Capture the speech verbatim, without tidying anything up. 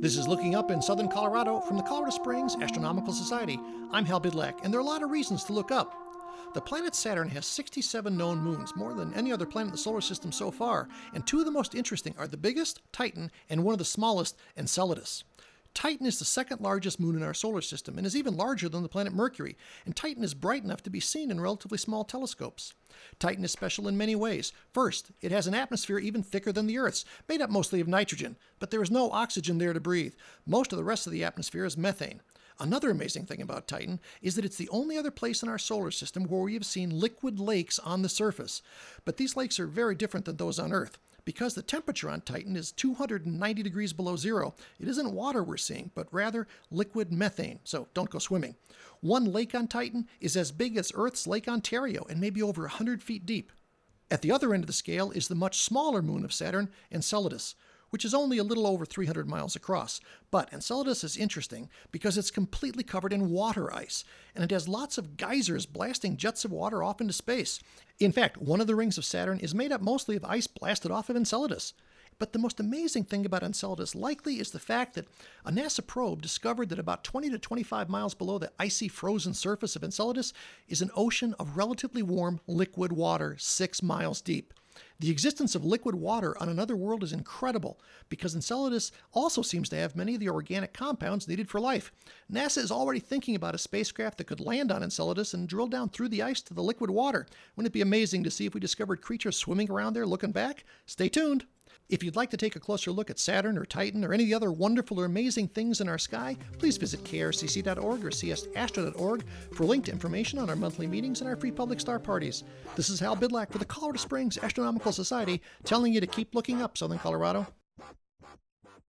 This is Looking Up in Southern Colorado from the Colorado Springs Astronomical Society. I'm Hal Bidlack, and there are a lot of reasons to look up. The planet Saturn has sixty-seven known moons, more than any other planet in the solar system so far, and two of the most interesting are the biggest, Titan, and one of the smallest, Enceladus. Titan is the second largest moon in our solar system and is even larger than the planet Mercury, and Titan is bright enough to be seen in relatively small telescopes. Titan is special in many ways. First, it has an atmosphere even thicker than the Earth's, made up mostly of nitrogen, but there is no oxygen there to breathe. Most of the rest of the atmosphere is methane. Another amazing thing about Titan is that it's the only other place in our solar system where we have seen liquid lakes on the surface. But these lakes are very different than those on Earth. Because the temperature on Titan is two hundred ninety degrees below zero, it isn't water we're seeing, but rather liquid methane, so don't go swimming. One lake on Titan is as big as Earth's Lake Ontario and maybe over one hundred feet deep. At the other end of the scale is the much smaller moon of Saturn, Enceladus, which is only a little over three hundred miles across. But Enceladus is interesting because it's completely covered in water ice, and it has lots of geysers blasting jets of water off into space. In fact, one of the rings of Saturn is made up mostly of ice blasted off of Enceladus. But the most amazing thing about Enceladus likely is the fact that a NASA probe discovered that about twenty to twenty-five miles below the icy frozen surface of Enceladus is an ocean of relatively warm liquid water six miles deep. The existence of liquid water on another world is incredible because Enceladus also seems to have many of the organic compounds needed for life. NASA is already thinking about a spacecraft that could land on Enceladus and drill down through the ice to the liquid water. Wouldn't it be amazing to see if we discovered creatures swimming around there looking back? Stay tuned. If you'd like to take a closer look at Saturn or Titan or any of the other wonderful or amazing things in our sky, please visit K R C C dot org or C S astro dot org for linked information on our monthly meetings and our free public star parties. This is Hal Bidlack for the Colorado Springs Astronomical Society, telling you to keep looking up, Southern Colorado.